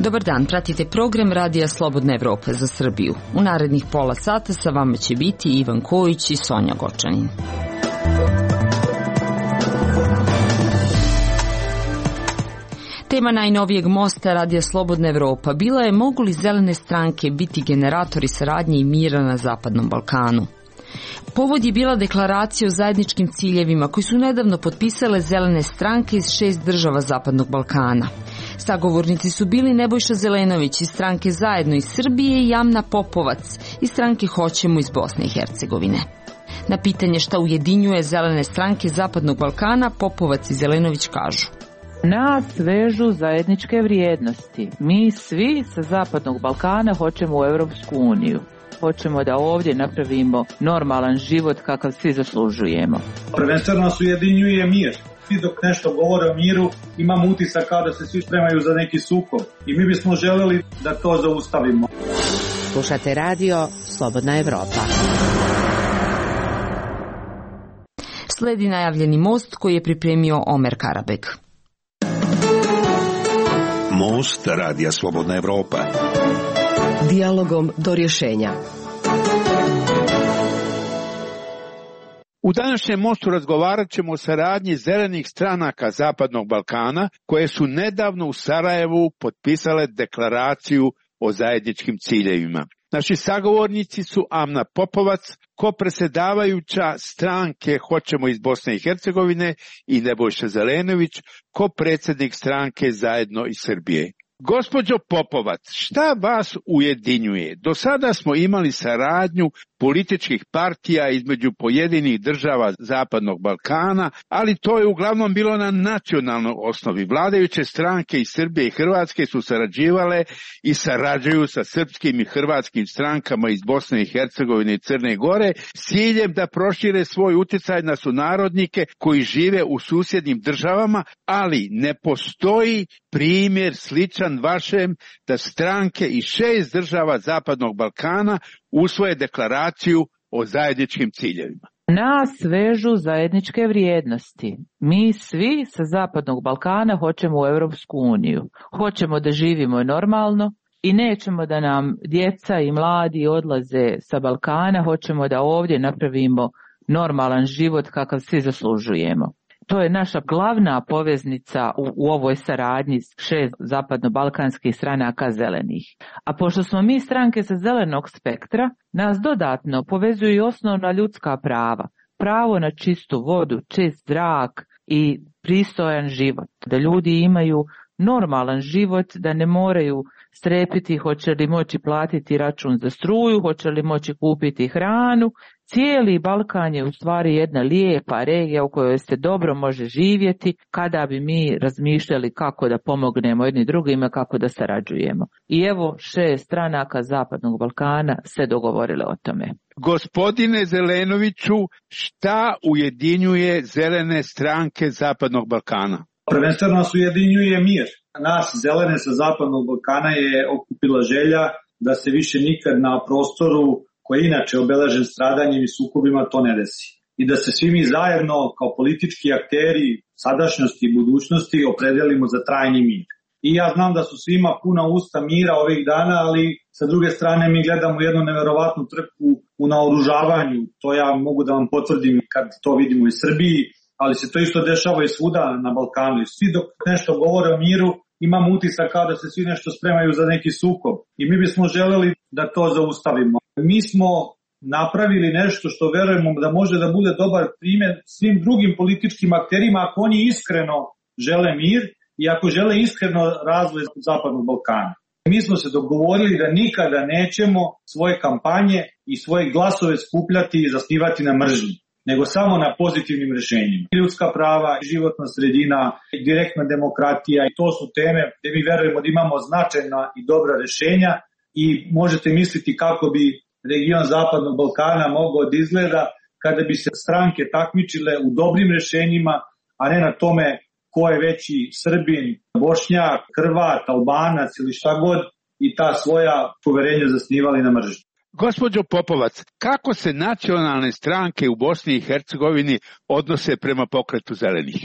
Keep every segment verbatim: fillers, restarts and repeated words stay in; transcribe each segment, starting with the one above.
Dobar dan, pratite program Radija Slobodna Evropa za Srbiju. U narednih pola sata sa vama će biti Ivan Kojić i Sonja Gočanin. Tema najnovijeg mosta Radija Slobodna Evropa bila je mogu li zelene stranke biti generatori saradnje i mira na Zapadnom Balkanu. Povod je bila deklaracija o zajedničkim ciljevima koji su nedavno potpisale zelene stranke iz šest država Zapadnog Balkana. Sagovornici su bili Nebojša Zelenović iz stranke Zajedno iz Srbije i Amna Popovac iz stranke Hoćemo iz Bosne i Hercegovine. Na pitanje šta ujedinjuje zelene stranke Zapadnog Balkana, Popovac i Zelenović kažu: nas vežu zajedničke vrijednosti. Mi svi sa Zapadnog Balkana hoćemo u Europsku uniju. Hoćemo da ovdje napravimo normalan život kakav svi zaslužujemo. Prvenstveno nas ujedinjuje mir. Svi dok nešto govore o miru, imamo utisak kao da se svi spremaju za neki sukob. I mi bismo želeli da to zaustavimo. Slušate radio Slobodna Evropa. Sledi najavljeni most koji je pripremio Omer Karabek. Most Radija Slobodna Evropa. Dijalogom do rješenja. U današnjem mostu razgovarat ćemo o saradnji zelenih stranaka Zapadnog Balkana koje su nedavno u Sarajevu potpisale deklaraciju o zajedničkim ciljevima. Naši sagovornici su Amna Popovac, kopredsjedavajuća stranke Hoćemo iz Bosne i Hercegovine, i Nebojša Zelenović, kopredsjednik stranke Zajedno iz Srbije. Gospođo Popovac, šta vas ujedinjuje? Do sada smo imali saradnju političkih partija između pojedinih država Zapadnog Balkana, ali to je uglavnom bilo na nacionalnoj osnovi. Vladajuće stranke iz Srbije i Hrvatske su sarađivale i sarađuju sa srpskim i hrvatskim strankama iz Bosne i Hercegovine i Crne Gore s ciljem da prošire svoj utjecaj na sunarodnike koji žive u susjednim državama, ali ne postoji primjer sličan vašem da stranke iz šest država Zapadnog Balkana usvoje deklaraciju o zajedničkim ciljevima. Nas vežu zajedničke vrijednosti. Mi svi sa Zapadnog Balkana hoćemo u Europsku uniju. Hoćemo da živimo normalno i nećemo da nam djeca i mladi odlaze sa Balkana. Hoćemo da ovdje napravimo normalan život kakav svi zaslužujemo. To je naša glavna poveznica u, u ovoj saradnji s šest zapadno-balkanskih stranaka zelenih. A pošto smo mi stranke sa zelenog spektra, nas dodatno povezuju i osnovna ljudska prava. Pravo na čistu vodu, čist zrak i pristojan život. Da ljudi imaju normalan život, da ne moraju strepiti hoće li moći platiti račun za struju, hoće li moći kupiti hranu. Cijeli Balkan je u stvari jedna lijepa regija u kojoj se dobro može živjeti kada bi mi razmišljali kako da pomognemo jedni drugima, kako da sarađujemo. I evo šest stranaka Zapadnog Balkana se dogovorile o tome. Gospodine Zelenoviću, šta ujedinjuje zelene stranke Zapadnog Balkana? Prvenstveno nas ujedinjuje mir. Nas zelene sa Zapadnog Balkana je okupila želja da se više nikad na prostoru koji je inače obeležen stradanjem i sukobima to ne desi. I da se svi mi zajedno kao politički akteri sadašnjosti i budućnosti opredelimo za trajni mir. I ja znam da su svima puna usta mira ovih dana, ali sa druge strane mi gledamo jednu neverovatnu trku u naoružavanju. To ja mogu da vam potvrdim kad to vidimo u Srbiji, ali se to isto dešava i svuda na Balkanu. I svi dok nešto govore o miru, imamo utisak kao da se svi nešto spremaju za neki sukob. I mi bismo želeli da to zaustavimo. Mi smo napravili nešto što verujemo da može da bude dobar primjer svim drugim političkim akterima ako oni iskreno žele mir i ako žele iskreno razvoj Zapadnog Balkana. Mi smo se dogovorili da nikada nećemo svoje kampanje i svoje glasove skupljati i zasnivati na mržnji, nego samo na pozitivnim rješenjima. Ljudska prava, životna sredina, direktna demokratija, i to su teme gdje mi verujemo da imamo značajna i dobra rješenja i možete misliti kako bi region Zapadnog Balkana mogao da izgleda kada bi se stranke takmičile u dobrim rješenjima, a ne na tome ko je veći Srbin, Bošnjak, Hrvat, Albanac ili šta god i ta svoja poverenja zasnivali na mržnji. Gospođo Popovac, kako se nacionalne stranke u Bosni i Hercegovini odnose prema pokretu zelenih?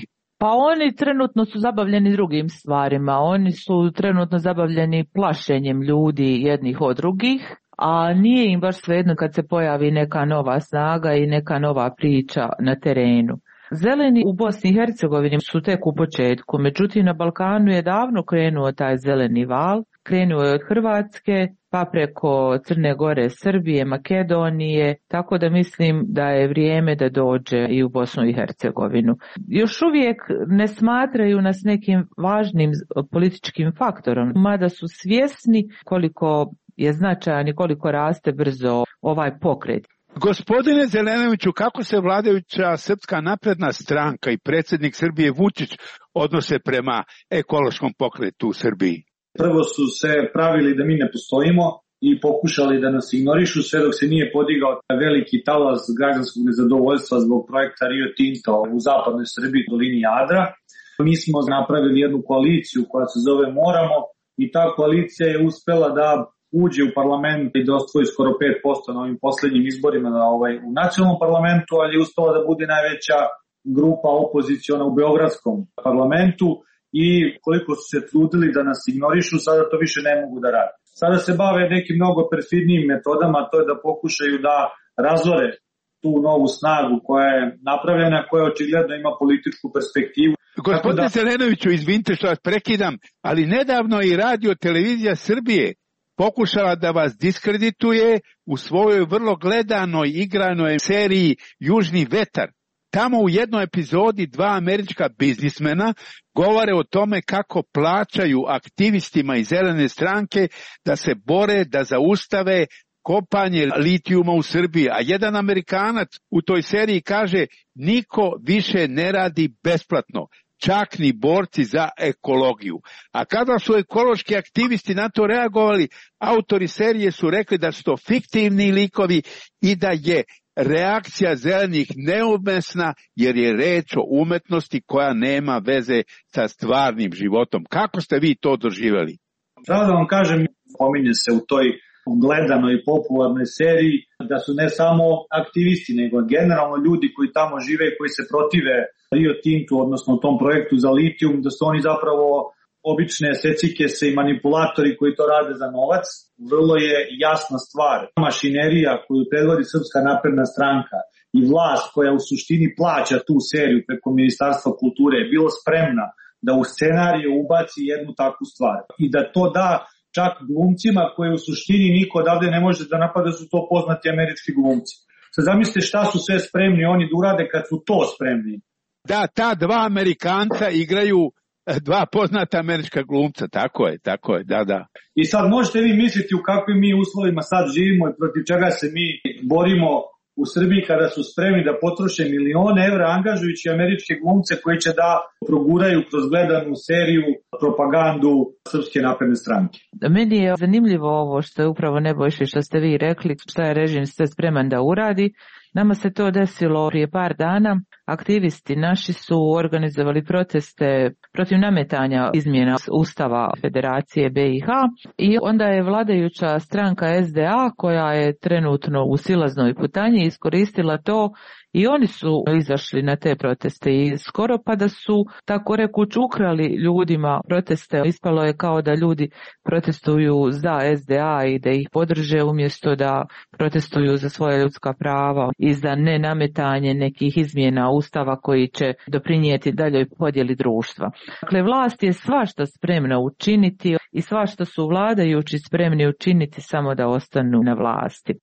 Pa oni trenutno su zabavljeni drugim stvarima, oni su trenutno zabavljeni plašenjem ljudi jednih od drugih, a nije im baš svejedno kad se pojavi neka nova snaga i neka nova priča na terenu. Zeleni u Bosni i Hercegovini su tek u početku, međutim na Balkanu je davno krenuo taj zeleni val, krenuo je od Hrvatske, pa preko Crne Gore, Srbije, Makedonije, tako da mislim da je vrijeme da dođe i u Bosnu i Hercegovinu. Još uvijek ne smatraju nas nekim važnim političkim faktorom, mada su svjesni koliko je značajan i koliko raste brzo ovaj pokret. Gospodine Zelenoviću, kako se vladajuća Srpska napredna stranka i predsjednik Srbije Vučić odnose prema ekološkom pokretu u Srbiji? Prvo su se pravili da mi ne postojimo i pokušali da nas ignorišu sve dok se nije podigao veliki talas građanskog nezadovoljstva zbog projekta Rio Tinto u zapadnoj Srbiji, dolini Jadra. Mi smo napravili jednu koaliciju koja se zove Moramo i ta koalicija je uspela da uđe u parlament i da osvoji skoro pet posto na ovim posljednjim izborima na ovaj, u nacionalnom parlamentu, ali je uspela da bude najveća grupa opoziciona u beogradskom parlamentu i koliko su se trudili da nas ignorišu, sada to više ne mogu da rade. Sada se bave nekim mnogo perfidnijim metodama, to je da pokušaju da razore tu novu snagu koja je napravljena, koja očigledno ima političku perspektivu. Gospodine da... Zelenoviću, izvinite što vas prekidam, ali nedavno i Radio Televizija Srbije pokušala da vas diskredituje u svojoj vrlo gledanoj igranoj seriji Južni vetar. Tamo u jednoj epizodi dva američka biznismena govore o tome kako plaćaju aktivistima iz zelene stranke da se bore da zaustave kopanje litijuma u Srbiji. A jedan Amerikanac u toj seriji kaže: niko više ne radi besplatno, čak ni borci za ekologiju. A kada su ekološki aktivisti na to reagovali, autori serije su rekli da su to fiktivni likovi i da je reakcija zelenih neumesna jer je reč o umetnosti koja nema veze sa stvarnim životom. Kako ste vi to doživjeli? Pravo da vam kažem, pominje se u toj gledanoj i popularnoj seriji da su ne samo aktivisti, nego generalno ljudi koji tamo žive i koji se protive Rio Tintu, odnosno tom projektu za litijum, da su oni zapravo obične secikese i manipulatori koji to rade za novac. Vrlo je jasna stvar. Mašinerija koju predvodi Srpska napredna stranka i vlast koja u suštini plaća tu seriju preko Ministarstva kulture je bilo spremna da u scenariju ubaci jednu takvu stvar i da to da čak glumcima koje u suštini niko odavde ne može da napada, su to poznati američki glumci. Sad zamislite šta su sve spremni oni da urade kad su to spremni. Da, ta dva Amerikanca igraju dva poznata američka glumca, tako je, tako je, da, da. I sad možete vi misliti u kakvim mi uslovima sad živimo i protiv čega se mi borimo u Srbiji kada su spremni da potroše milione evra angažujući američke glumce koji će da proguraju kroz gledanu seriju propagandu Srpske napredne stranke. Meni je zanimljivo ovo što je upravo Nebojša, što ste vi rekli, šta je režim sve spreman da uradi. Nama se to desilo prije par dana. Aktivisti naši su organizovali proteste protiv nametanja izmjena Ustava Federacije B i H i onda je vladajuća stranka S D A, koja je trenutno u silaznoj putanji, iskoristila to i oni su izašli na te proteste i skoro pa da su tako rekuć ukrali ljudima proteste. Ispalo je kao da ljudi protestuju za S D A i da ih podrže umjesto da protestuju za svoje ljudska prava i za nenametanje nekih izmjena Ustava koji će doprinijeti daljoj podjeli društva. Dakle, vlast je svašta spremna učiniti i svašta su vladajući spremni učiniti samo da ostanu na vlasti.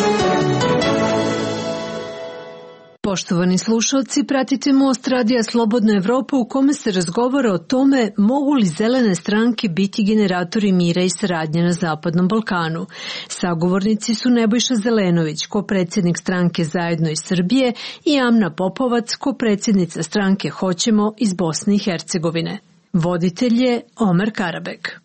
Poštovani slušalci, pratite Most radija Slobodna Evropa u kome se razgovara o tome mogu li zelene stranke biti generatori mira i saradnje na Zapadnom Balkanu. Sagovornici su Nebojša Zelenović, ko-predsjednik stranke Zajedno iz Srbije, i Amna Popovac, ko-predsjednica stranke Hoćemo iz Bosne i Hercegovine. Voditelj je Omer Karabek.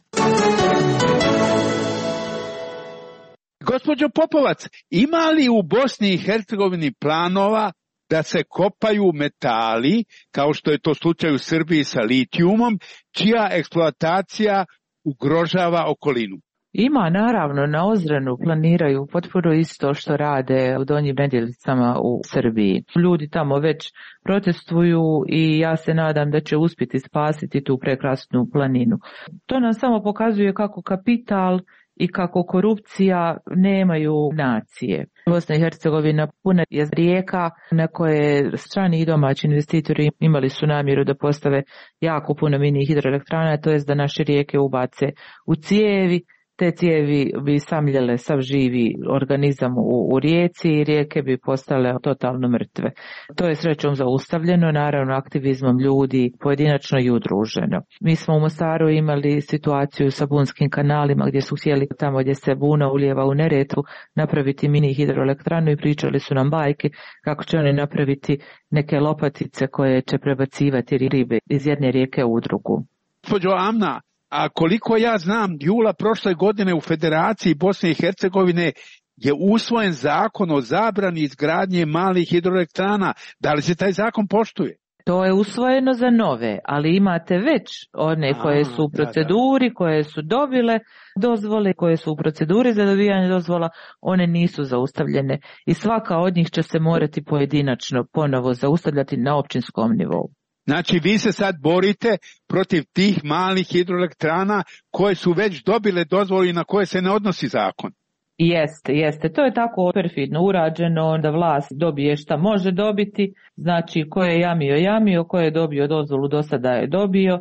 Gospođo Popovac, ima li u Bosni i Hercegovini planova da se kopaju metali, kao što je to slučaj u Srbiji sa litijumom, čija eksploatacija ugrožava okolinu? Ima, naravno, na Ozrenu planiraju potpuno isto što rade u Donjim Nedeljicama u Srbiji. Ljudi tamo već protestuju i ja se nadam da će uspjeti spasiti tu prekrasnu planinu. To nam samo pokazuje kako kapital i kako korupcija nemaju nacije. Bosna i Hercegovina puna je rijeka na koje strani i domaći investitori imali su namjeru da postave jako puno mini hidroelektrana, to jest da naše rijeke ubace u cijevi. Te cijevi bi samljele sav živi organizam u, u rijeci i rijeke bi postale totalno mrtve. To je srećom zaustavljeno, naravno aktivizmom ljudi pojedinačno i udruženo. Mi smo u Mostaru imali situaciju sa bunskim kanalima gdje su htjeli tamo gdje se buna ulijeva u Neretvu napraviti mini hidroelektranu i pričali su nam bajke kako će oni napraviti neke lopatice koje će prebacivati ribe iz jedne rijeke u drugu. Gospođo Amna, a koliko ja znam, jula prošle godine u Federaciji Bosne i Hercegovine je usvojen zakon o zabrani izgradnje malih hidroelektrana. Da li se taj zakon poštuje? To je usvojeno za nove, ali imate već one koje su u proceduri, da, da. koje su dobile dozvole, koje su u proceduri za dobivanje dozvola, one nisu zaustavljene i svaka od njih će se morati pojedinačno ponovo zaustavljati na općinskom nivou. Znači vi se sad borite protiv tih malih hidroelektrana koje su već dobile dozvolu i na koje se ne odnosi zakon. Jeste, jeste. To je tako perfidno urađeno, onda vlast dobije šta može dobiti, znači ko je jamio, jamio, ko je dobio dozvolu do sada je dobio.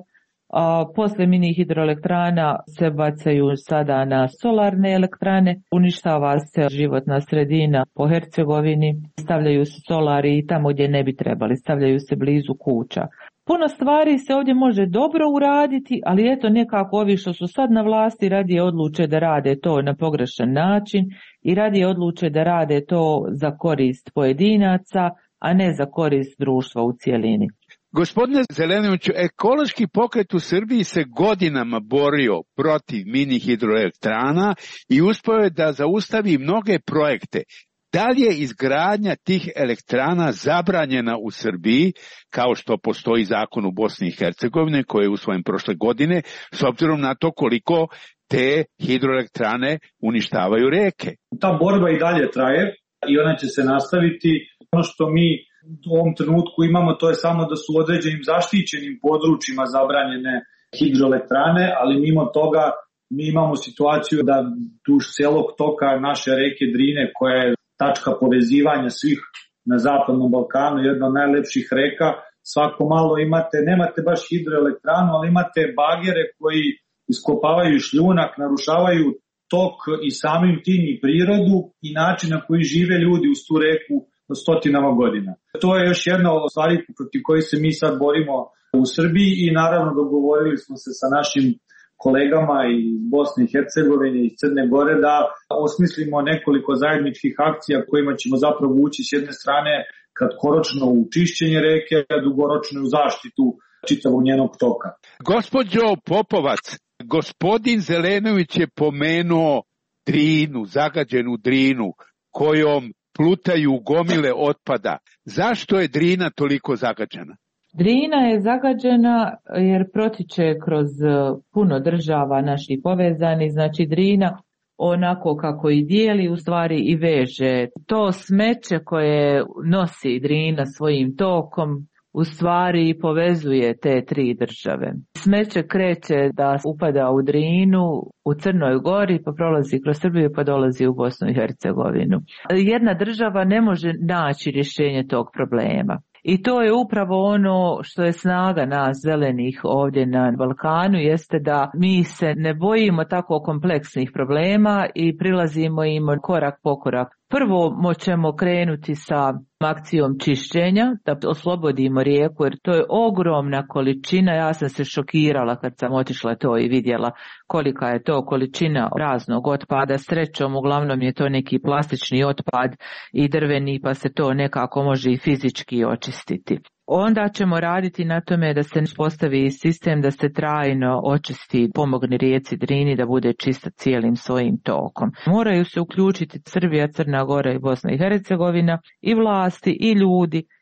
A posle mini hidroelektrana se bacaju sada na solarne elektrane, uništava se životna sredina po Hercegovini, stavljaju se solari i tamo gdje ne bi trebali, stavljaju se blizu kuća. Puno stvari se ovdje može dobro uraditi, ali eto nekako ovi što su sad na vlasti radije odluče da rade to na pogrešan način i radije odluče da rade to za korist pojedinaca, a ne za korist društva u cijelini. Gospodine Zelenoviću, ekološki pokret u Srbiji se godinama borio protiv mini hidroelektrana i uspio je da zaustavi mnoge projekte. Da li je izgradnja tih elektrana zabranjena u Srbiji, kao što postoji zakon u Bosni i Hercegovini koji je usvojen prošle godine, s obzirom na to koliko te hidroelektrane uništavaju reke? Ta borba i dalje traje i ona će se nastaviti. Ono što mi u ovom trenutku imamo, to je samo da su u određenim zaštićenim područjima zabranjene hidroelektrane, ali mimo toga mi imamo situaciju da duž celog toka naše reke Drine, koja je tačka povezivanja svih na Zapadnom Balkanu, jedna od najlepših reka, svako malo imate, nemate baš hidroelektranu, ali imate bagere koji iskopavaju šljunak, narušavaju tok i samim tim i prirodu i način na koji žive ljudi uz tu reku stotinama godina. To je još jedna od stvari protiv koji se mi sad borimo u Srbiji i naravno dogovorili smo se sa našim kolegama iz Bosne i Hercegovine i Crne Gore da osmislimo nekoliko zajedničkih akcija kojima ćemo zapravo ući s jedne strane kratkoročno u čišćenje reke, a dugoročno u zaštitu čitavog njenog toka. Gospođo Popovac, gospodin Zelenović je pomenuo Drinu, zagađenu Drinu, kojom plutaju gomile otpada. Zašto je Drina toliko zagađena? Drina je zagađena jer protiče kroz puno država naših povezanih, znači Drina onako kako i dijeli u stvari i veže. To smeće koje nosi Drina svojim tokom u stvari povezuje te tri države. Smeće kreće da upada u Drinu, u Crnoj Gori, pa prolazi kroz Srbiju pa dolazi u Bosnu i Hercegovinu. Jedna država ne može naći rješenje tog problema. I to je upravo ono što je snaga nas zelenih ovdje na Balkanu, jeste da mi se ne bojimo tako kompleksnih problema i prilazimo im korak po korak. Prvo moćemo krenuti sa akcijom čišćenja, da oslobodimo rijeku, jer to je ogromna količina. Ja sam se šokirala kad sam otišla to i vidjela kolika je to količina raznog otpada. Srećom, uglavnom je to neki plastični otpad i drveni, pa se to nekako može i fizički očistiti. Onda ćemo raditi na tome da se postavi sistem da se trajno očisti, pomogne rijeci Drini da bude čista cijelim svojim tokom. Moraju se uključiti Srbija, Crna Gora i Bosna i Hercegovina, i vlasti, i ljudi,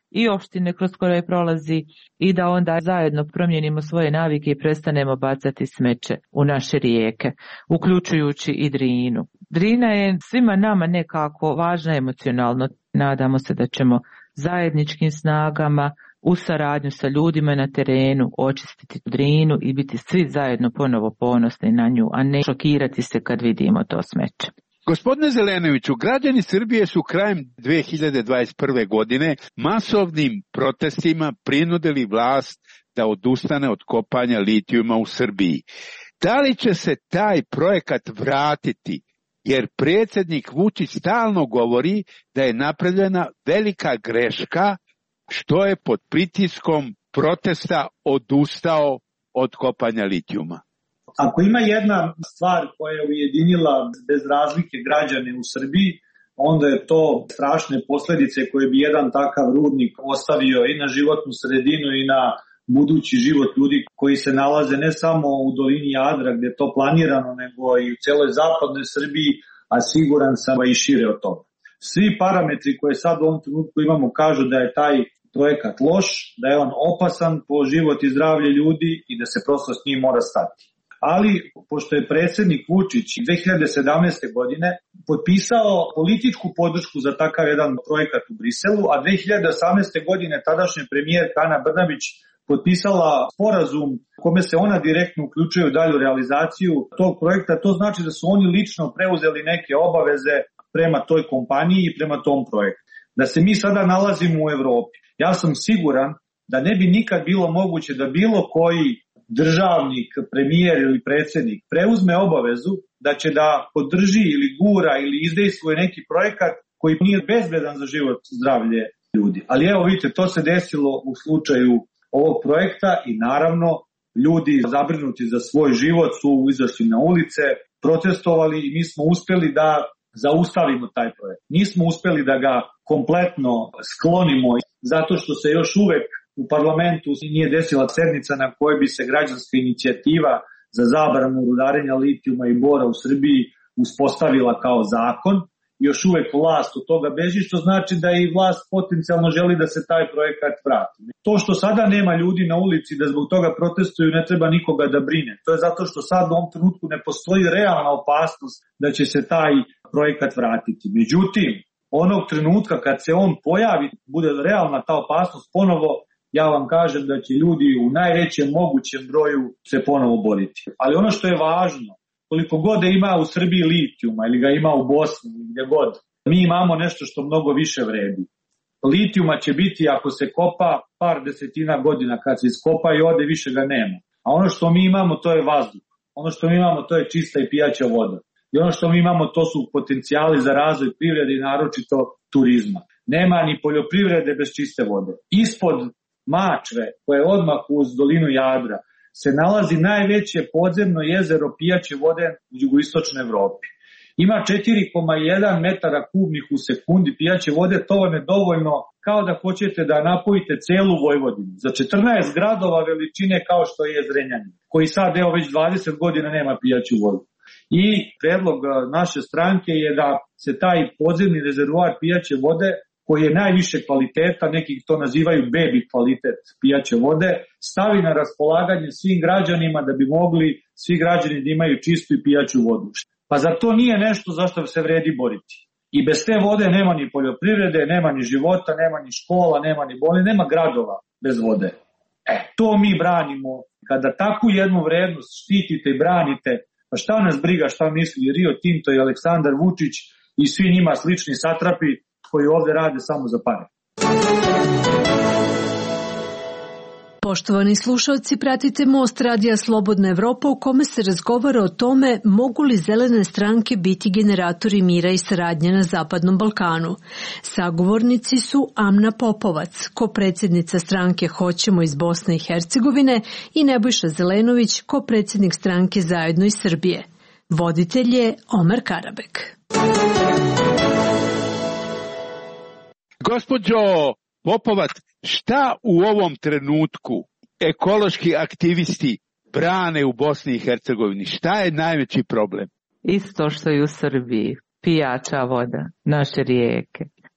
i opštine kroz koje prolazi i da onda zajedno promijenimo svoje navike i prestanemo bacati smeće u naše rijeke, uključujući i Drinu. Drina je svima nama nekako važna emocionalno. Nadamo se da ćemo zajedničkim snagama u saradnju sa ljudima na terenu očistiti Drinu i biti svi zajedno ponovo ponosni na nju, a ne šokirati se kad vidimo to smeće. Gospodine Zelenoviću, građani Srbije su krajem dve hiljade dvadeset prve. godine masovnim protestima prinudili vlast da odustane od kopanja litijuma u Srbiji. Da li će se taj projekat vratiti? Jer predsjednik Vučić stalno govori da je napravljena velika greška što je pod pritiskom protesta odustao od kopanja litijuma. Ako ima jedna stvar koja je ujedinila bez razlike građane u Srbiji, onda je to strašne posljedice koje bi jedan takav rudnik ostavio i na životnu sredinu i na budući život ljudi koji se nalaze ne samo u dolini Jadra gdje je to planirano, nego i u celoj zapadnoj Srbiji, a siguran sam i šire od toga. Svi parametri koje sad u ovom trenutku imamo kažu da je taj projekat loš, da je on opasan po život i zdravlje ljudi i da se prosto s njim mora stati. Ali, pošto je predsjednik Vučić dve hiljade sedamnaeste. godine potpisao političku podršku za takav jedan projekat u Briselu, a dve hiljade osamnaeste. godine tadašnji premijer Ana Brnabić potpisala sporazum kome se ona direktno uključuje u dalju realizaciju tog projekta, to znači da su oni lično preuzeli neke obaveze prema toj kompaniji i prema tom projektu. Da se mi sada nalazimo u Evropi. Ja sam siguran da ne bi nikad bilo moguće da bilo koji državnik, premijer ili predsjednik preuzme obavezu da će da podrži ili gura ili izdejstvuje neki projekat koji nije bezbedan za život i zdravlje ljudi. Ali evo vidite, to se desilo u slučaju ovog projekta i naravno ljudi zabrinuti za svoj život su izašli na ulice, protestovali i mi smo uspjeli da zaustavimo taj projekt. Nismo uspjeli da ga kompletno sklonimo zato što se još uvek u parlamentu nije desila sednica na kojoj bi se građanska inicijativa za zabranu rudarenja litijuma i bora u Srbiji uspostavila kao zakon. Još uvek vlast od toga beži, što znači da i vlast potencijalno želi da se taj projekat vrati. To što sada nema ljudi na ulici da zbog toga protestuju ne treba nikoga da brine. To je zato što sad u ovom trenutku ne postoji realna opasnost da će se taj projekat vratiti. Međutim, onog trenutka kad se on pojavi, bude realna ta opasnost ponovo, ja vam kažem da će ljudi u najvećem mogućem broju se ponovo boriti. Ali ono što je važno, koliko god da ima u Srbiji litijuma ili ga ima u Bosni ili gdje god, mi imamo nešto što mnogo više vredi. Litijuma će biti ako se kopa par desetina godina, kad se iskopa i ode više ga nema. A ono što mi imamo to je vazduh. Ono što mi imamo to je čista i pijaća voda. I ono što mi imamo to su potencijali za razvoj privrede i naročito turizma. Nema ni poljoprivrede bez čiste vode. Ispod Mačve, koje je odmah uz dolinu Jadra, se nalazi najveće podzemno jezero pijaće vode u jugoistočnoj Evropi. Ima četiri zarez jedan metara kubnih u sekundi pijaće vode, to vam je dovoljno kao da hoćete da napojite celu Vojvodinu. Za četrnaest gradova veličine kao što je Zrenjanin, koji sad evo već dvadeset godina nema pijaću vodu. I predlog naše stranke je da se taj podzemni rezervoar pijaće vode, koji je najviše kvaliteta, neki to nazivaju baby kvalitet pijaće vode, stavi na raspolaganje svim građanima da bi mogli svi građani da imaju čistu i pijaću vodu. Pa zar to nije nešto za što se vredi boriti? I bez te vode nema ni poljoprivrede, nema ni života, nema ni škola, nema ni bolje, nema gradova bez vode. E, to mi branimo. Kada takvu jednu vrednost štitite i branite, pa šta nas briga šta misli Rio Tinto i Aleksandar Vučić i svi njima slični satrapi koji ovdje rade samo za pare. Poštovani slušalci, pratite Most radija Slobodna Evropa u kome se razgovara o tome mogu li zelene stranke biti generatori mira i saradnje na Zapadnom Balkanu. Sagovornici su Amna Popovac, kopredsjednica stranke Hoćemo iz Bosne i Hercegovine, i Nebojša Zelenović, kopredsjednik stranke Zajedno iz Srbije. Voditelj je Omer Karabek. Gospođo Popovac, šta u ovom trenutku ekološki aktivisti brane u Bosni i Hercegovini? Šta je najveći problem? Isto što i u Srbiji, pijaća voda, naše rijeke.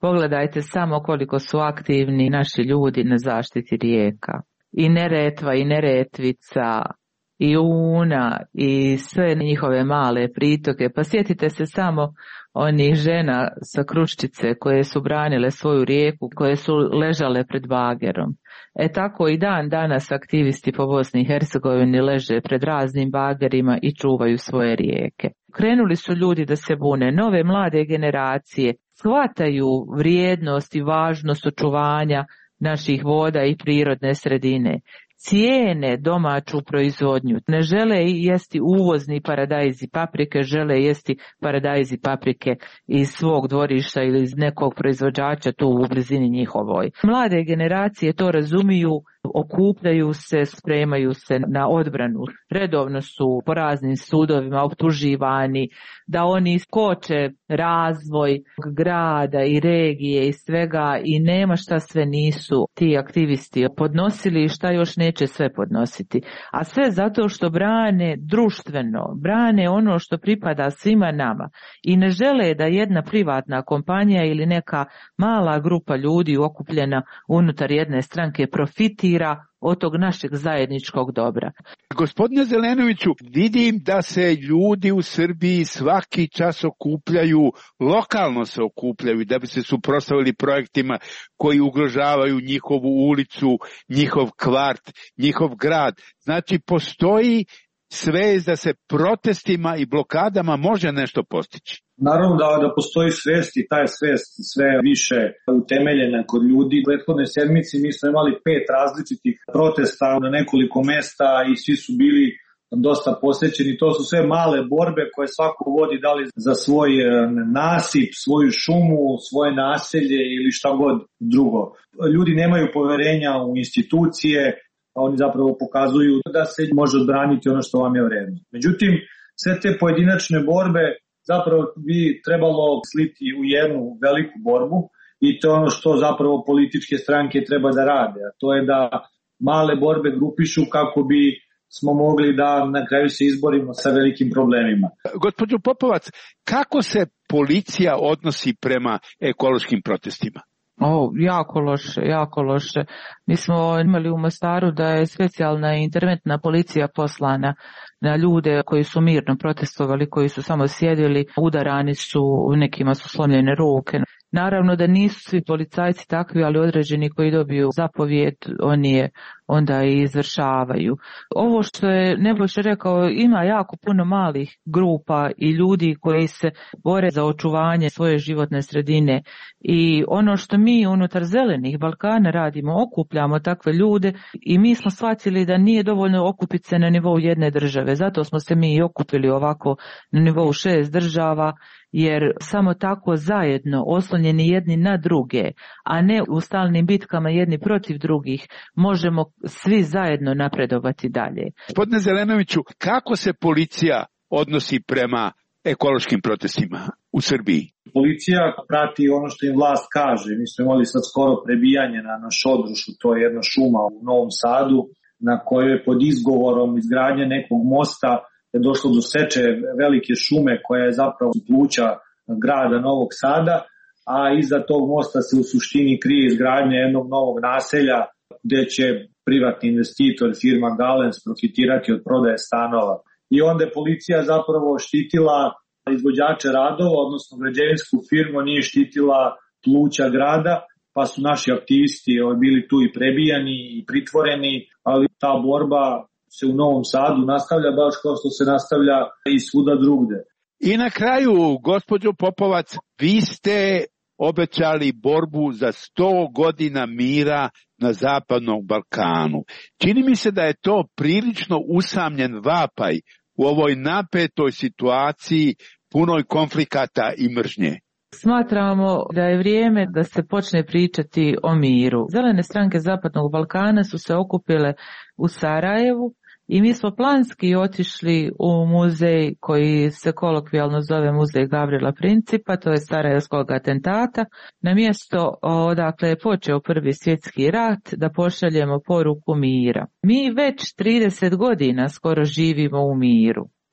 Pogledajte samo koliko su aktivni naši ljudi na zaštiti rijeka. I Neretva, i Neretvica, i Una, i sve njihove male pritoke. Pa sjetite se samo onih žena sa Kruščice koje su branile svoju rijeku, koje su ležale pred bagerom. E tako i dan danas aktivisti po Bosni i Hercegovini leže pred raznim bagerima i čuvaju svoje rijeke. Krenuli su ljudi da se bune, nove mlade generacije shvataju vrijednost i važnost očuvanja naših voda i prirodne sredine. Cijene domaću proizvodnju. Ne žele jesti uvozni paradajz i paprike, žele jesti paradajz i paprike iz svog dvorišta ili iz nekog proizvođača tu u blizini njihovoj. Mlade generacije to razumiju, okupljaju se, spremaju se na odbranu. Redovno su po raznim sudovima optuživani da oni koče razvoj grada i regije i svega i nema šta sve nisu ti aktivisti podnosili i šta još neće sve podnositi. A sve zato što brane društveno, brane ono što pripada svima nama i ne žele da jedna privatna kompanija ili neka mala grupa ljudi okupljena unutar jedne stranke profitira od tog našeg zajedničkog dobra. Gospodine Zelenoviću, vidim da se ljudi u Srbiji svaki čas okupljaju, lokalno se okupljaju da bi se suprotstavili projektima koji ugrožavaju njihovu ulicu, njihov kvart, njihov grad. Znači, postoji svest da se protestima i blokadama može nešto postići. Naravno da, da postoji svest i ta je svest sve više utemeljena kod ljudi. U prethodnoj sedmici mi smo imali pet različitih protesta na nekoliko mesta i svi su bili dosta posvećeni. To su sve male borbe koje svako vodi da li za svoj nasip, svoju šumu, svoje naselje ili šta god drugo. Ljudi nemaju poverenja u institucije, a oni zapravo pokazuju da se može odbraniti ono što vam je vredno. Međutim, sve te pojedinačne borbe zapravo bi trebalo sliti u jednu veliku borbu i to je ono što zapravo političke stranke treba da rade, a to je da male borbe grupišu kako bi smo mogli da na kraju se izborimo sa velikim problemima. Gospođo Popovac, kako se policija odnosi prema ekološkim protestima? O, jako loše, jako loše. Mi smo imali u Mostaru da je specijalna interventna policija poslana na ljude koji su mirno protestovali, koji su samo sjedili, udarani su, nekima su slomljene ruke. Naravno da nisu svi policajci takvi, ali određeni koji dobiju zapovijed, oni je onda i izvršavaju. Ovo što je Nebojša rekao, ima jako puno malih grupa i ljudi koji se bore za očuvanje svoje životne sredine i ono što mi unutar Zelenih Balkana radimo, okupljamo takve ljude i mi smo shvatili da nije dovoljno okupiti se na nivou jedne države. Zato smo se mi i okupili ovako na nivou šest država, jer samo tako zajedno, oslonjeni jedni na druge, a ne u stalnim bitkama jedni protiv drugih, možemo svi zajedno napredovati dalje. Gospodine Zelenoviću, kako se policija odnosi prema ekološkim protestima u Srbiji? Policija prati ono što im vlast kaže. Mi smo imali sad skoro prebijanje na, na Šodrušu, to je jedna šuma u Novom Sadu, na kojoj je pod izgovorom izgradnje nekog mosta je došlo do seče velike šume koja je zapravo pluća grada Novog Sada, a iza tog mosta se u suštini krije izgradnja jednog novog naselja gde će privatni investitor, firma Galens, profitirati od prodaje stanova. I onda je policija zapravo štitila izvođače radova, odnosno građevinsku firmu, nije štitila pluća grada, pa su naši aktivisti bili tu i prebijani i pritvoreni, ali ta borba se u Novom Sadu nastavlja baš kao što se nastavlja i svuda drugde. I na kraju, gospođo Popovac, vi ste obećali borbu za sto godina mira na Zapadnom Balkanu. Čini mi se da je to prilično usamljen vapaj u ovoj napetoj situaciji punoj konflikata i mržnje. Smatramo da je vrijeme da se počne pričati o miru. Zelene stranke Zapadnog Balkana su se okupile u Sarajevu i mi smo planski otišli u muzej koji se kolokvijalno zove Muzej Gavrila Principa, to je sarajevskog atentata, na mjesto odakle je počeo Prvi svjetski rat, da pošaljemo poruku mira. Mi već trideset godina skoro živimo u miru.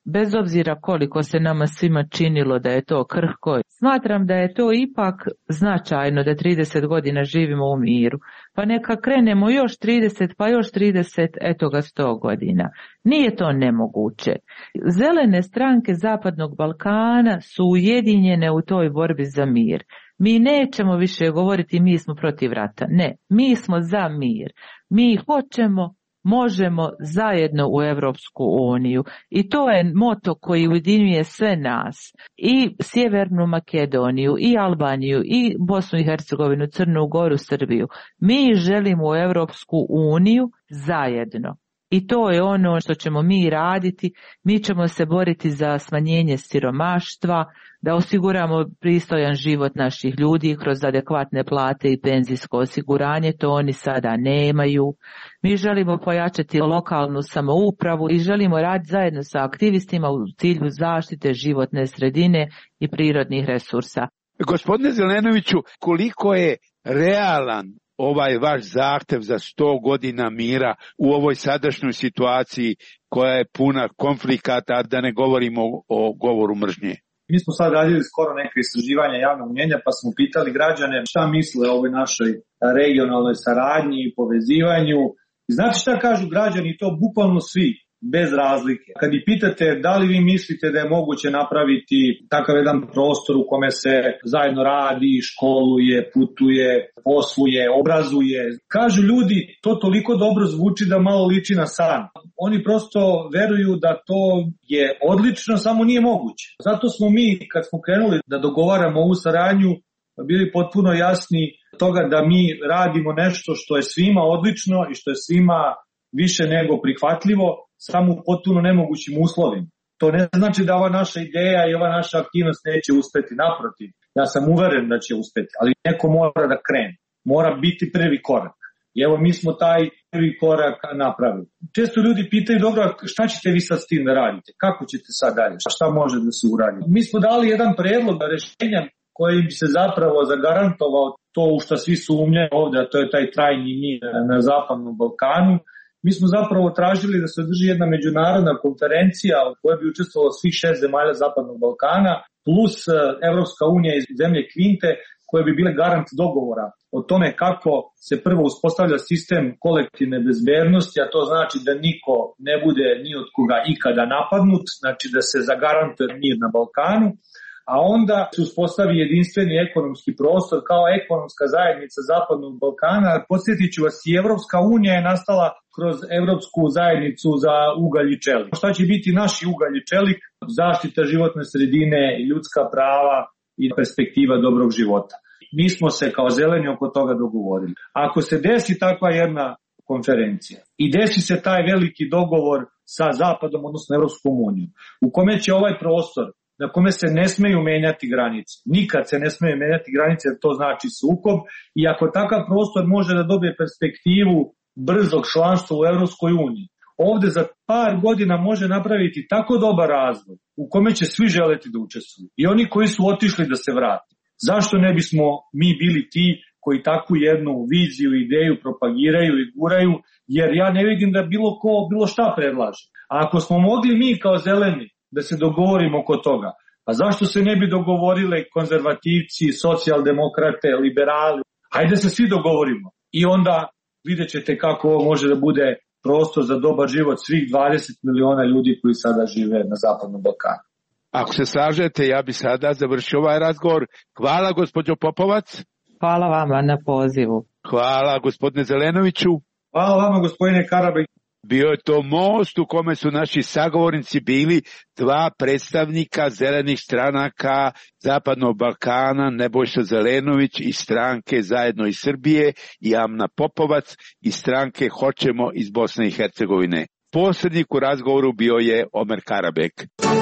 bez obzira koliko se nama svima činilo da je to krhko. Smatram da je to ipak značajno da trideset godina živimo u miru. Pa neka krenemo još trideset, pa još trideset, eto ga sto godina. Nije to nemoguće. Zelene stranke Zapadnog Balkana su ujedinjene u toj borbi za mir. Mi nećemo više govoriti mi smo protiv rata. Ne, mi smo za mir. Mi hoćemo, možemo zajedno u Europsku uniju i to je moto koji ujedinjuje sve nas, i Sjevernu Makedoniju, i Albaniju, i Bosnu i Hercegovinu, Crnu Goru, Srbiju. Mi želimo u Europsku uniju zajedno. I to je ono što ćemo mi raditi. Mi ćemo se boriti za smanjenje siromaštva, da osiguramo pristojan život naših ljudi kroz adekvatne plate i penzijsko osiguranje, to oni sada nemaju. Mi želimo pojačati lokalnu samoupravu i želimo raditi zajedno sa aktivistima u cilju zaštite životne sredine i prirodnih resursa. Gospodine Zelenoviću, koliko je realan ovaj vaš zahtev za sto godina mira u ovoj sadašnjoj situaciji koja je puna konflikata, da ne govorimo o govoru mržnje? Mi smo sad radili skoro neke istraživanja javnog mnjenja, pa smo pitali građane šta misle o ovoj našoj regionalnoj saradnji i povezivanju. I znate šta kažu građani? To bukvalno svi, bez razlike. Kad ih pitate da li vi mislite da je moguće napraviti takav jedan prostor u kome se zajedno radi, školuje, putuje, posluje, obrazuje, kažu ljudi, to toliko dobro zvuči da malo liči na san. Oni prosto veruju da to je odlično, samo nije moguće. Zato smo mi, kad smo krenuli da dogovaramo ovu saradnju, bili potpuno jasni toga da mi radimo nešto što je svima odlično i što je svima više nego prihvatljivo, samo u potpuno nemogućim uslovima. To ne znači da ova naša ideja i ova naša aktivnost neće uspeti, naprotiv. Ja sam uveren da će uspeti, ali neko mora da krene. Mora biti prvi korak. I evo mi smo taj prvi korak napravili. Često ljudi pitaju, dobro, šta ćete vi sad s tim da radite? Kako ćete sad dalje? Šta može da se uradi? Mi smo dali jedan predlog rešenja koji bi se zapravo zagarantovao to u što svi sumnjaju ovde, a to je taj trajni mir na Zapadnom Balkanu. Mi smo zapravo tražili da se održi jedna međunarodna konferencija u kojoj bi učestvovalo svih šest zemalja Zapadnog Balkana plus Evropska unija i zemlje Kvinte koje bi bile garant dogovora o tome kako se prvo uspostavlja sistem kolektivne bezbednosti, a to znači da niko ne bude ni od koga ikada napadnut, znači da se zagarantuje mir na Balkanu, a onda se uspostavi jedinstveni ekonomski prostor kao ekonomska zajednica Zapadnog Balkana. Podsjetit ću vas, i Evropska unija je nastala kroz Evropsku zajednicu za ugalj i čelik. Šta će biti naši ugalj i čelik? Zaštita životne sredine, ljudska prava i perspektiva dobrog života. Mi smo se kao zeleni oko toga dogovorili. Ako se desi takva jedna konferencija i desi se taj veliki dogovor sa Zapadom, odnosno Evropskom unijom, u kome će ovaj prostor na kome se ne smeju menjati granice. Nikad se ne smeju menjati granice, jer to znači sukob. I ako takav prostor može da dobije perspektivu brzog članstva u Evropskoj uniji, ovde za par godina može napraviti tako dobar razvoj u kome će svi želeti da učestvuju. I oni koji su otišli da se vrati. Zašto ne bismo mi bili ti koji takvu jednu viziju, ideju propagiraju i guraju, jer ja ne vidim da bilo ko bilo šta predlaže. A ako smo mogli mi kao zeleni da se dogovorimo oko toga, a zašto se ne bi dogovorile konzervativci, socijaldemokrate, liberali? Hajde se svi dogovorimo i onda vidjet ćete kako ovo može da bude prostor za dobar život svih dvadeset miliona ljudi koji sada žive na Zapadnom Balkanu. Ako se slažete, ja bi sada završio ovaj razgovor. Hvala, gospođo Popovac. Hvala vama na pozivu. Hvala, gospodine Zelenoviću. Hvala vama, gospodine Karabaj. Bio je to most u kome su naši sagovornici bili dva predstavnika zelenih stranaka Zapadnog Balkana, Nebojša Zelenović iz stranke Zajedno iz Srbije i Amna Popovac iz stranke Hoćemo iz Bosne i Hercegovine. Posrednik u razgovoru bio je Omer Karabek.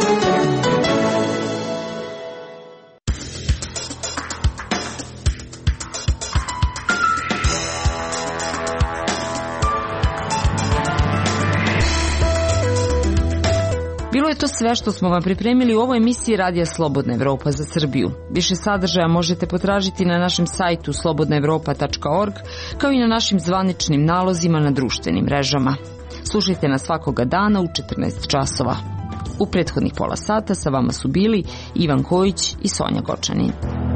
Bilo je to sve što smo vam pripremili u ovoj emisiji Radija Slobodna Evropa za Srbiju. Više sadržaja možete potražiti na našem sajtu slobodna evropa tačka org, kao i na našim zvaničnim nalozima na društvenim mrežama. Slušajte nas svakoga dana u četrnaest časova. U prethodnih pola sata sa vama su bili Ivan Kojić i Sonja Gočani.